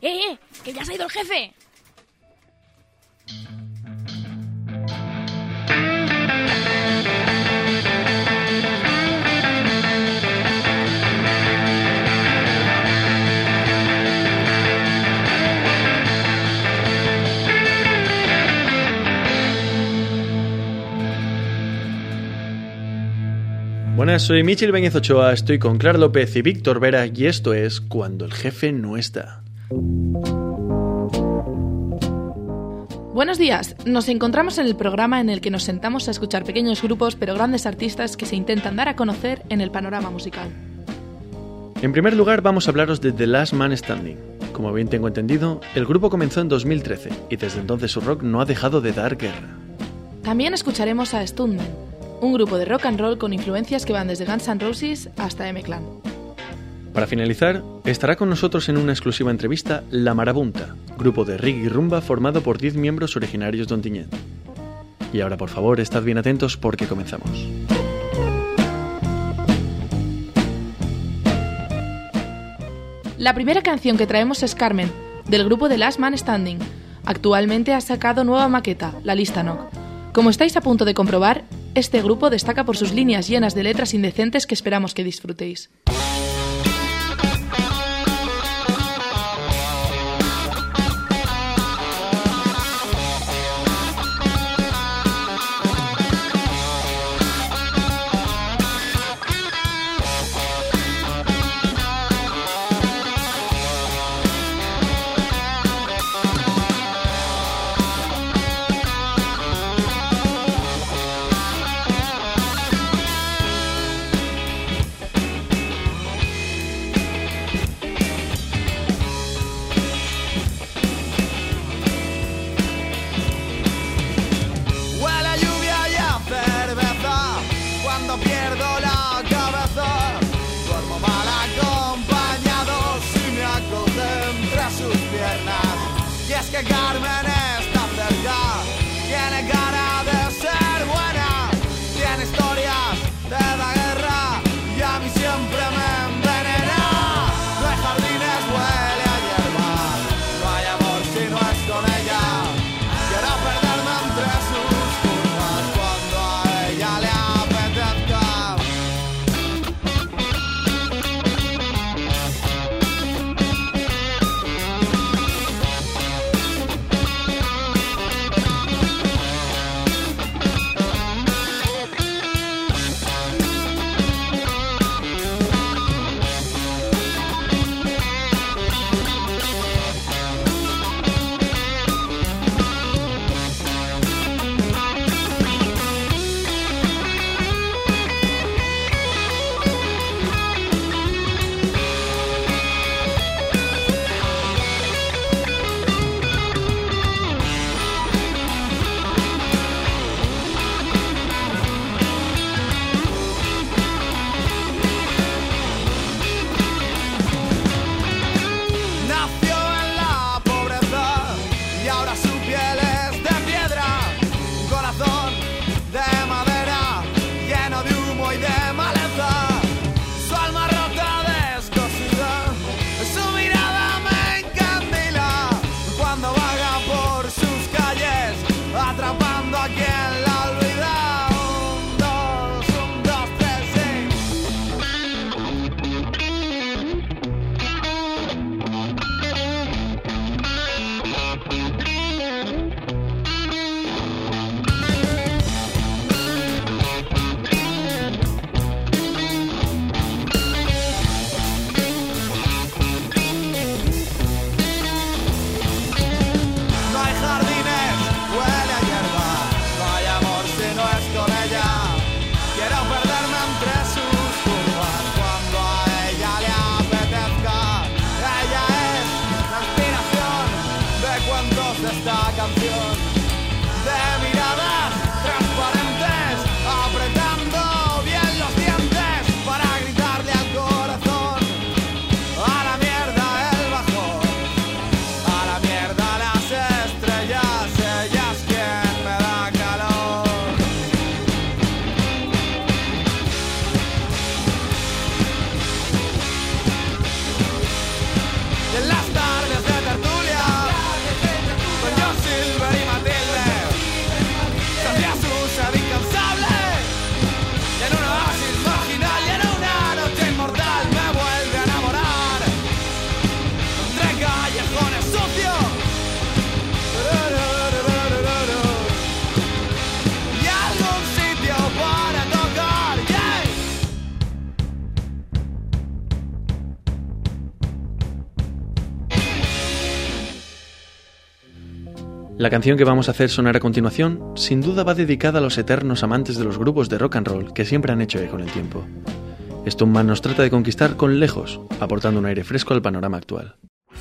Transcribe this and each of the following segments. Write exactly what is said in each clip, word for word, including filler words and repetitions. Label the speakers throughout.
Speaker 1: ¡Eh, eh! ¡Que ya se ha ido el jefe!
Speaker 2: Buenas, soy Michel Ibáñez Ochoa, estoy con Clara López y Víctor Vera y esto es Cuando el jefe no está.
Speaker 3: Buenos días, nos encontramos en el programa en el que nos sentamos a escuchar pequeños grupos pero grandes artistas que se intentan dar a conocer en el panorama musical.
Speaker 2: En primer lugar vamos a hablaros de The Last Man Standing. Como bien tengo entendido, el grupo comenzó en dos mil trece y desde entonces su rock no ha dejado de dar guerra.
Speaker 3: También escucharemos a Stuntmen, un grupo de rock and roll con influencias que van desde Guns N' Roses hasta M-Clan.
Speaker 2: Para finalizar, estará con nosotros en una exclusiva entrevista La Marabunta, grupo de reggae y rumba formado por diez miembros originarios de Ontinyent. Y ahora, por favor, estad bien atentos porque comenzamos.
Speaker 3: La primera canción que traemos es Carmen, del grupo The Last Man Standing. Actualmente ha sacado nueva maqueta, La Lista Knock. Como estáis a punto de comprobar, este grupo destaca por sus líneas llenas de letras indecentes que esperamos que disfrutéis.
Speaker 2: La canción que vamos a hacer sonar a continuación sin duda va dedicada a los eternos amantes de los grupos de rock and roll que siempre han hecho eco en el tiempo. Stone Man nos trata de conquistar con Lejos, aportando un aire fresco al panorama actual.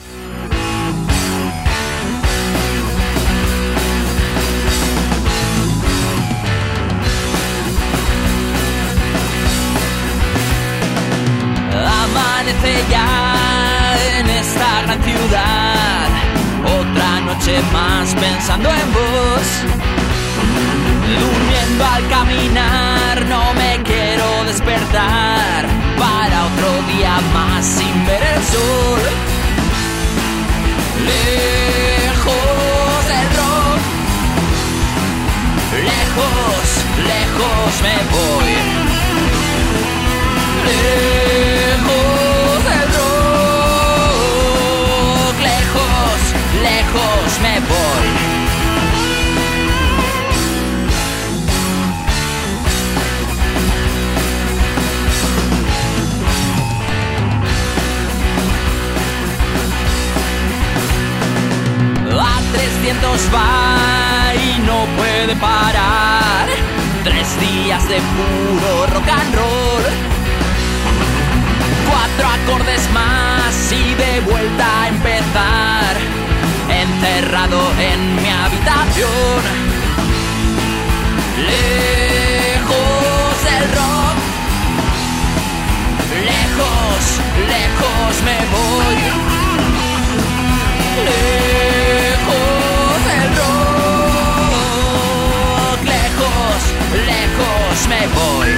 Speaker 4: Amanece ya en esta gran ciudad, otra noche más pensando en vos. Durmiendo al caminar, no me quiero despertar para otro día más sin ver el sol. Lejos del rock, lejos, lejos me voy. Lejos del rock, lejos, lejos me voy. A trescientos va y no puede parar. Tres días de puro rock and roll. Cuatro acordes más y de vuelta a empezar. Encerrado en mi habitación. Lejos del rock. Lejos, lejos me voy. Lejos del rock. Lejos, lejos me voy.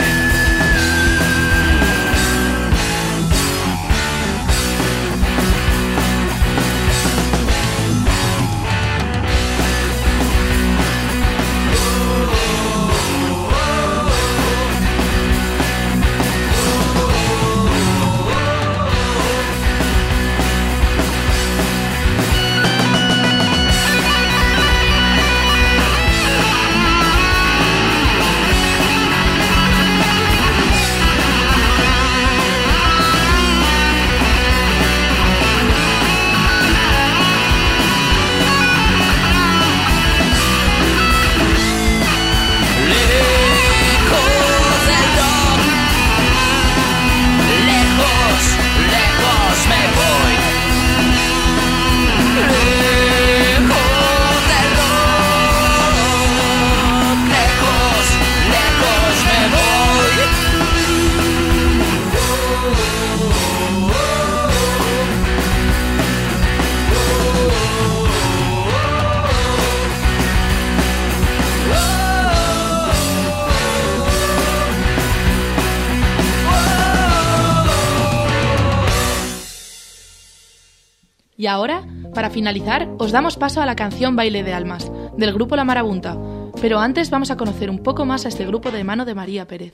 Speaker 3: Y ahora, para finalizar, os damos paso a la canción Baile de Almas, del grupo La Marabunta. Pero antes vamos a conocer un poco más a este grupo de mano de María Pérez.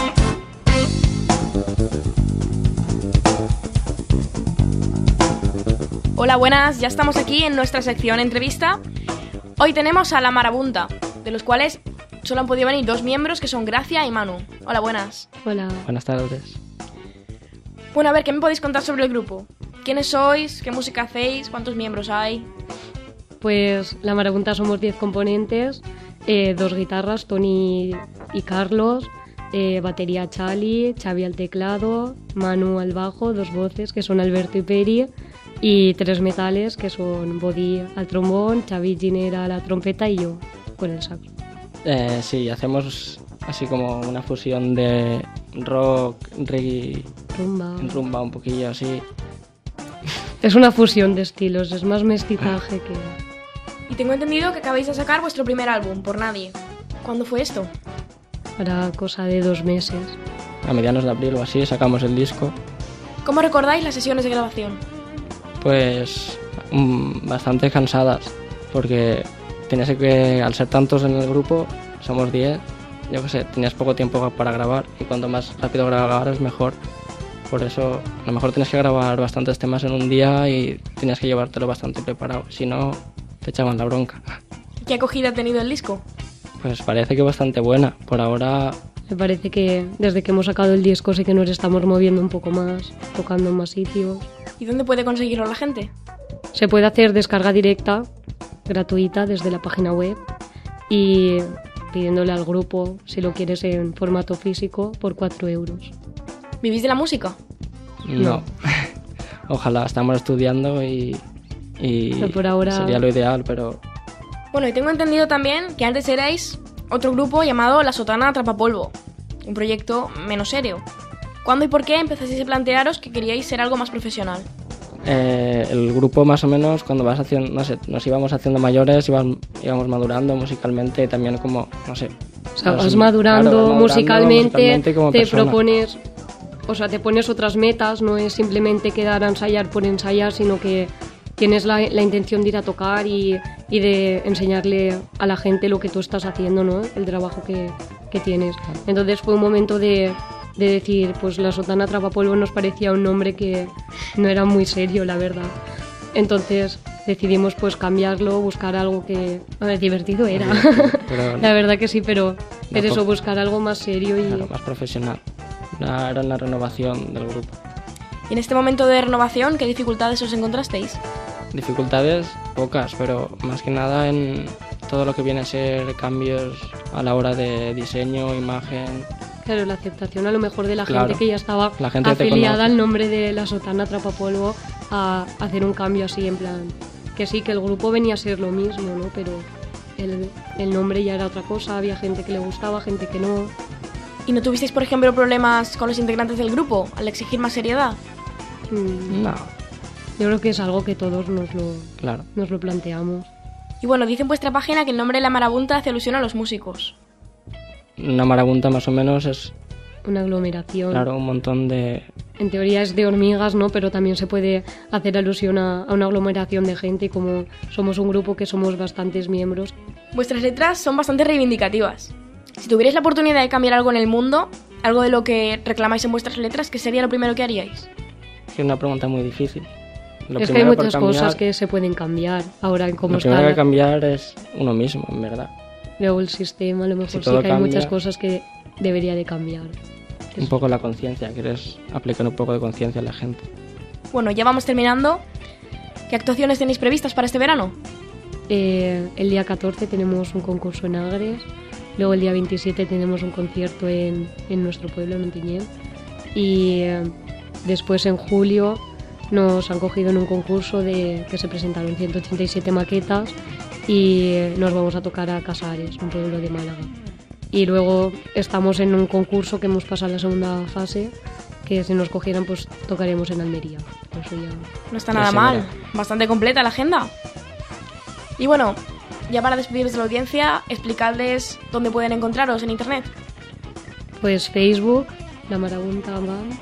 Speaker 1: Hola, buenas, ya estamos aquí en nuestra sección entrevista. Hoy tenemos a La Marabunta, de los cuales solo han podido venir dos miembros, que son Gracia y Manu. Hola, buenas.
Speaker 5: Hola.
Speaker 6: Buenas tardes.
Speaker 1: Bueno, a ver, ¿qué me podéis contar sobre el grupo? ¿Quiénes sois? ¿Qué música hacéis? ¿Cuántos miembros hay?
Speaker 5: Pues La Marabunta somos diez componentes, eh, dos guitarras, Tony y Carlos, eh, batería Chali, Xavi al teclado, Manu al bajo, dos voces que son Alberto y Peri, y tres metales que son Bodi al trombón, Xavi Ginera a la trompeta y yo con el saxo.
Speaker 6: Eh, sí, hacemos así como una fusión de rock, reggae,
Speaker 5: Rumba.
Speaker 6: rumba un poquillo así.
Speaker 5: Es una fusión de estilos, es más mestizaje que...
Speaker 1: Y tengo entendido que acabáis de sacar vuestro primer álbum, Por Nadie. ¿Cuándo fue esto?
Speaker 5: Para cosa de dos meses.
Speaker 6: A medianos de abril o así sacamos el disco.
Speaker 1: ¿Cómo recordáis las sesiones de grabación?
Speaker 6: Pues mmm, bastante cansadas, porque tenías que, al ser tantos en el grupo, somos diez, yo qué sé, tenías poco tiempo para grabar y cuanto más rápido grabaras mejor. Por eso, a lo mejor tienes que grabar bastantes temas en un día y tienes que llevártelo bastante preparado, si no, te echaban la bronca.
Speaker 1: ¿Qué acogida ha tenido el disco?
Speaker 6: Pues parece que bastante buena. Por ahora...
Speaker 5: Me parece que desde que hemos sacado el disco sí que nos estamos moviendo un poco más, tocando en más sitios.
Speaker 1: ¿Y dónde puede conseguirlo la gente?
Speaker 5: Se puede hacer descarga directa gratuita desde la página web y pidiéndole al grupo si lo quieres en formato físico por cuatro euros.
Speaker 1: ¿Vivís de la música?
Speaker 6: No. Ojalá, estamos estudiando y, y
Speaker 5: Pero por ahora...
Speaker 6: sería lo ideal, pero...
Speaker 1: Bueno, y tengo entendido también que antes erais otro grupo llamado La Sotana Atrapapolvo, un proyecto menos serio. ¿Cuándo y por qué empezasteis a plantearos que queríais ser algo más profesional?
Speaker 6: Eh, el grupo más o menos cuando vas haciendo, no sé, nos íbamos haciendo mayores, íbamos, íbamos madurando musicalmente, también como, no sé.
Speaker 5: O sea,
Speaker 6: nos-
Speaker 5: vas madurando,
Speaker 6: claro, vas
Speaker 5: musicalmente,
Speaker 6: musicalmente y como
Speaker 5: te
Speaker 6: persona.
Speaker 5: propones, o sea, te pones otras metas, no es simplemente quedar a ensayar por ensayar, sino que tienes la, la intención de ir a tocar y, y de enseñarle a la gente lo que tú estás haciendo, ¿no? El trabajo que, que tienes. Entonces fue un momento de, de decir, pues La Sotana Atrapapolvo nos parecía un nombre que no era muy serio, la verdad. Entonces decidimos pues cambiarlo, buscar algo que... A ver, divertido era.
Speaker 6: Pero-
Speaker 5: La verdad que sí, pero
Speaker 6: No,
Speaker 5: es eso,
Speaker 6: po-
Speaker 5: buscar algo más serio y...
Speaker 6: Claro, más profesional. Una- era una renovación del grupo.
Speaker 1: Y en este momento de renovación, ¿qué dificultades os encontrasteis?
Speaker 6: Dificultades pocas, pero más que nada en todo lo que viene a ser cambios a la hora de diseño, imagen.
Speaker 5: Claro, la aceptación a lo mejor de la
Speaker 6: Claro.
Speaker 5: gente que ya estaba
Speaker 6: La gente te
Speaker 5: afiliada
Speaker 6: conoce.
Speaker 5: al nombre de La Sotana Atrapapolvo a hacer un cambio así en plan... Que sí, que el grupo venía a ser lo mismo, ¿no? Pero el, el nombre ya era otra cosa, había gente que le gustaba, gente que no...
Speaker 1: ¿Y no tuvisteis, por ejemplo, problemas con los integrantes del grupo al exigir más seriedad?
Speaker 5: Mm,
Speaker 6: No,
Speaker 5: Yo creo que es algo que todos nos lo,
Speaker 6: claro.
Speaker 5: nos lo planteamos.
Speaker 1: Y bueno, dice en vuestra página que el nombre de La Marabunta hace alusión a los músicos.
Speaker 6: Una marabunta más o menos es,
Speaker 5: Una aglomeración.
Speaker 6: claro, un montón de...
Speaker 5: En teoría es de hormigas, ¿no? Pero también se puede hacer alusión a, a una aglomeración de gente y como somos un grupo que somos bastantes miembros.
Speaker 1: Vuestras letras son bastante reivindicativas. Si tuvierais la oportunidad de cambiar algo en el mundo, algo de lo que reclamáis en vuestras letras, ¿qué sería lo primero que haríais?
Speaker 6: Es una pregunta muy difícil. Lo
Speaker 5: es que hay
Speaker 6: primero por
Speaker 5: muchas
Speaker 6: cambiar-
Speaker 5: cosas que se pueden cambiar ahora en cómo
Speaker 6: Lo primero que hay que
Speaker 5: está.
Speaker 6: cambiar es uno mismo, en verdad.
Speaker 5: Luego el sistema, a lo mejor
Speaker 6: Si
Speaker 5: sí
Speaker 6: todo
Speaker 5: que hay
Speaker 6: cambia-
Speaker 5: muchas cosas que debería de cambiar.
Speaker 6: Un poco la conciencia, quieres aplicar un poco de conciencia a la gente.
Speaker 1: Bueno, ya vamos terminando. ¿Qué actuaciones tenéis previstas para este verano?
Speaker 5: Eh, el día catorce tenemos un concurso en Agres, luego el día veintisiete tenemos un concierto en, en nuestro pueblo, en Ontinyent, y eh, después en julio nos han cogido en un concurso de que se presentaron ciento ochenta y siete maquetas y eh, nos vamos a tocar a Casares, un pueblo de Málaga. Y luego estamos en un concurso que hemos pasado a la segunda fase, que si nos cogieran pues tocaremos en Almería. Eso ya...
Speaker 1: No está
Speaker 6: Ya
Speaker 1: nada
Speaker 6: se
Speaker 1: mal.
Speaker 6: verá.
Speaker 1: Bastante completa la agenda. Y bueno, ya para despedirles de la audiencia, explicadles dónde pueden encontraros en internet.
Speaker 5: Pues Facebook, La Marabunta Band.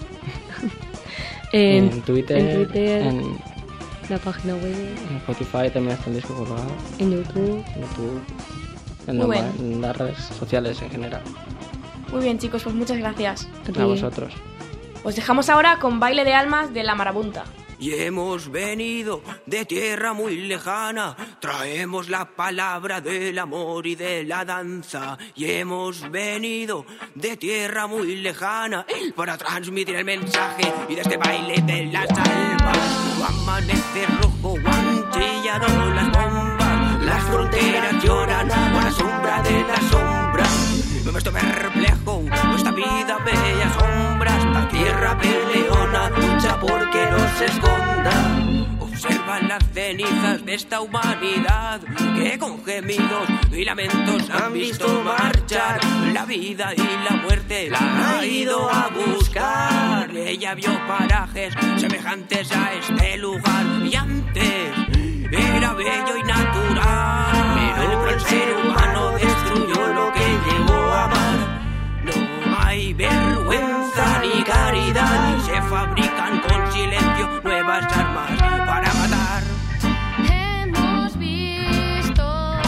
Speaker 5: en,
Speaker 6: En Twitter,
Speaker 5: en Twitter,
Speaker 6: en,
Speaker 5: la página web,
Speaker 6: en Spotify también está el disco colgado,
Speaker 5: en YouTube.
Speaker 6: en YouTube, en,
Speaker 1: Muy
Speaker 6: normal-
Speaker 1: bien.
Speaker 6: en las redes sociales en general.
Speaker 1: Muy bien, chicos, pues muchas gracias.
Speaker 5: A ti.
Speaker 6: A vosotros.
Speaker 1: Os dejamos ahora con Baile de Almas de La Marabunta.
Speaker 7: Y hemos venido de tierra muy lejana, traemos la palabra del amor y de la danza. Y hemos venido de tierra muy lejana para transmitir el mensaje y de este baile de las almas. Amanece rojo, han chillado las bombas, las fronteras lloran a la sombra de la sombra. No me estoy perplejo, nuestra vida bella sombras, la tierra peleona lucha porque no se esconda. Observa las cenizas de esta humanidad que con gemidos y lamentos han visto marchar. La vida y la muerte la ha ido a buscar. Ella vio parajes semejantes a este lugar y antes era bello y natural, pero el ser humano destruyó lo que llegó a amar. No hay vergüenza ni caridad y se fabrican con silencio nuevas armas para matar.
Speaker 8: Hemos visto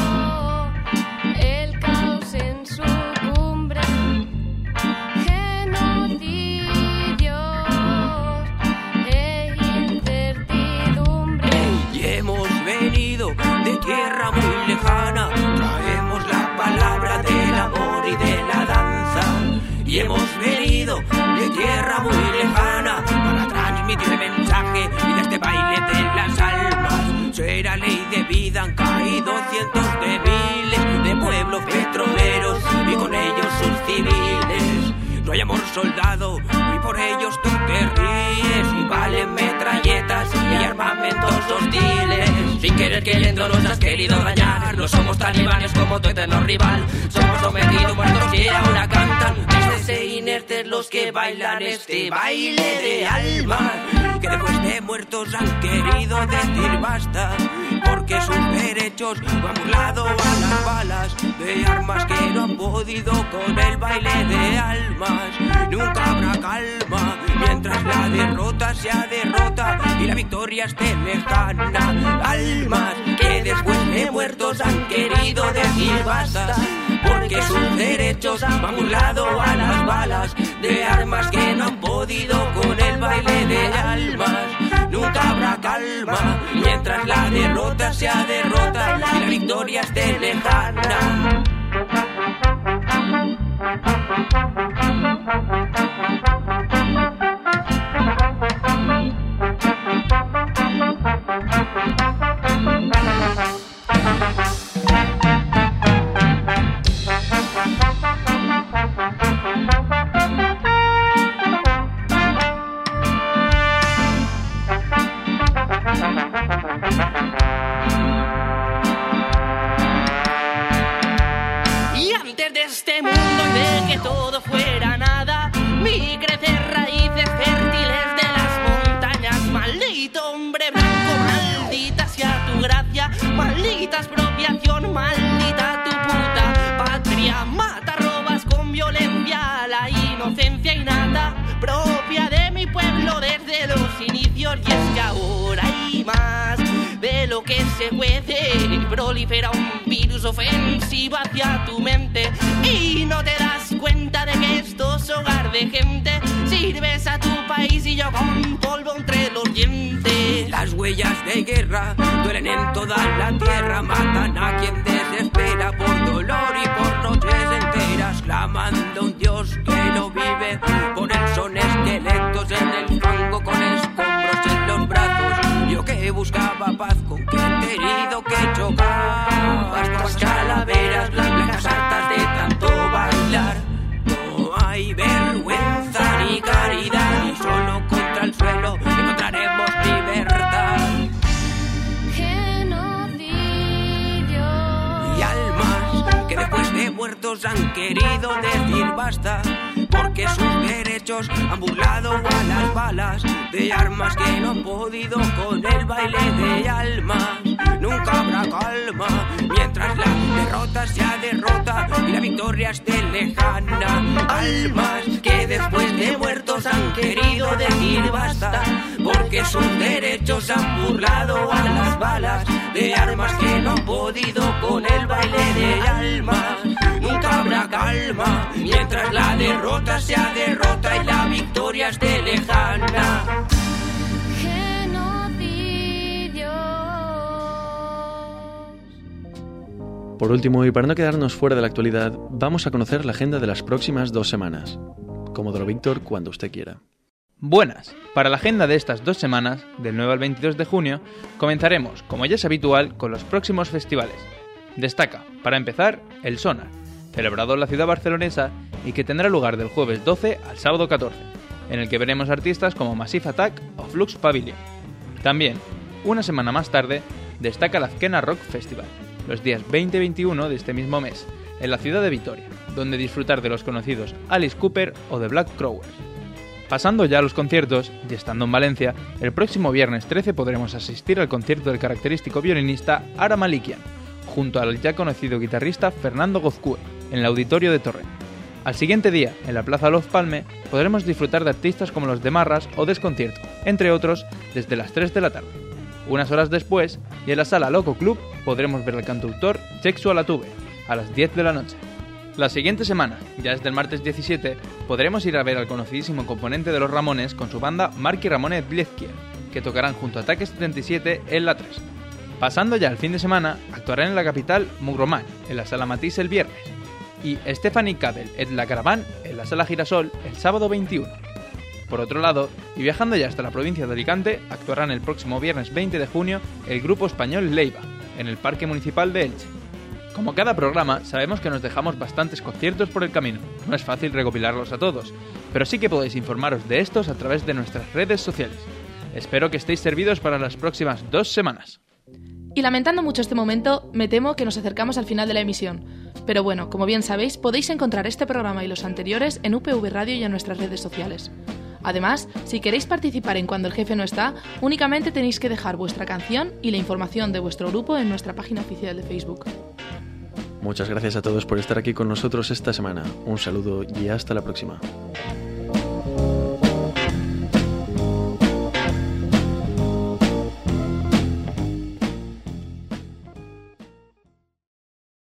Speaker 8: el caos en su cumbre, genocidios e incertidumbre.
Speaker 7: Y hemos venido de tierra muy lejana, traemos la cientos de miles de pueblos petroleros y con ellos sus civiles. No hay amor soldado y por ellos tú te ríes y valen metralletas y armamentos hostiles. Sin querer queriendo nos has querido dañar. No somos talibanes como tu eterno rival. Somos sometidos muertos y ahora cantan. Desde inertes los que bailan este baile de alma, que después de muertos han querido decir basta, porque sus derechos han burlado a las balas de armas que no han podido con el baile de almas. Nunca habrá calma mientras la derrota sea derrota y la victoria esté lejana. Almas que después de muertos han querido decir basta, porque sus derechos han burlado a las balas de armas que no han podido con el baile de almas. Nunca habrá calma mientras la derrota sea derrota y la victoria esté lejana.
Speaker 9: Maldita expropiación, maldita tu puta patria. Mata, robas con violencia la inocencia innata propia de mi pueblo desde los inicios. Y es que ahora hay más de lo que se cuece. Prolifera un virus ofensivo hacia tu mente y no te das cuenta de que esto es hogar de gente. Sirves a tu país y yo con polvo entre los dientes. Las huellas de guerra duelen en toda la tierra, matan a quien desespera por dolor y por noches enteras, clamando a un Dios que no vive. Por él son esqueletos en el fango con escombros en los brazos. Yo que buscaba paz con quien querido que chocaba, estas calaveras blancas hartas de tanto bailar. No hay vergüenza ni caridad, y solo contra el suelo encontraremos libertad.
Speaker 8: Genocidio.
Speaker 7: Y almas que después de muertos han querido decir basta, porque sus derechos han burlado a las balas de armas que no han podido con el baile de almas. Nunca habrá calma mientras la derrota sea derrota y la victoria esté lejana. Almas que después de muertos han querido decir basta, porque sus derechos han burlado a las balas de armas que no han podido con el baile de almas. Nunca habrá calma mientras la derrota sea derrota y la victoria esté lejana.
Speaker 2: Por último, y para no quedarnos fuera de la actualidad, vamos a conocer la agenda de las próximas dos semanas. Comodoro Víctor, cuando usted quiera.
Speaker 10: Buenas. Para la agenda de estas dos semanas, del nueve al veintidós de junio, comenzaremos, como ya es habitual, con los próximos festivales. Destaca, para empezar, el Sonar, celebrado en la ciudad barcelonesa y que tendrá lugar del jueves doce al sábado catorce, en el que veremos artistas como Massive Attack o Flux Pavilion. También, una semana más tarde, destaca el Azkena Rock Festival, los días veinte y veintiuno de este mismo mes, en la ciudad de Vitoria, donde disfrutar de los conocidos Alice Cooper o The Black Crowes. Pasando ya a los conciertos, y estando en Valencia, el próximo viernes trece podremos asistir al concierto del característico violinista Ara Malikian, junto al ya conocido guitarrista Fernando Gozcue, en el Auditorio de Torrent. Al siguiente día, en la Plaza Loz Palme, podremos disfrutar de artistas como los de Marras o Desconcierto, entre otros, desde las tres de la tarde. Unas horas después, y en la Sala Loco Club, podremos ver al cantautor Chexu Alatube, a las diez de la noche. La siguiente semana, ya desde el martes diecisiete, podremos ir a ver al conocidísimo componente de Los Ramones con su banda Marky Ramone Bliezkier, que tocarán junto a Ataque setenta y siete en la tres. Pasando ya al fin de semana, actuarán en la capital Mugroman, en la Sala Matisse el viernes, y Stephanie Cabell et la Caravane en la Sala Girasol el sábado veintiuno. Por otro lado, y viajando ya hasta la provincia de Alicante, actuarán el próximo viernes veinte de junio el grupo español Leiva, en el Parque Municipal de Elche. Como cada programa, sabemos que nos dejamos bastantes conciertos por el camino. No es fácil recopilarlos a todos, pero sí que podéis informaros de estos a través de nuestras redes sociales. Espero que estéis servidos para las próximas dos semanas.
Speaker 3: Y lamentando mucho este momento, me temo que nos acercamos al final de la emisión. Pero bueno, como bien sabéis, podéis encontrar este programa y los anteriores en U P V Radio y en nuestras redes sociales. Además, si queréis participar en Cuando el Jefe no está, únicamente tenéis que dejar vuestra canción y la información de vuestro grupo en nuestra página oficial de Facebook.
Speaker 2: Muchas gracias a todos por estar aquí con nosotros esta semana. Un saludo y hasta la próxima.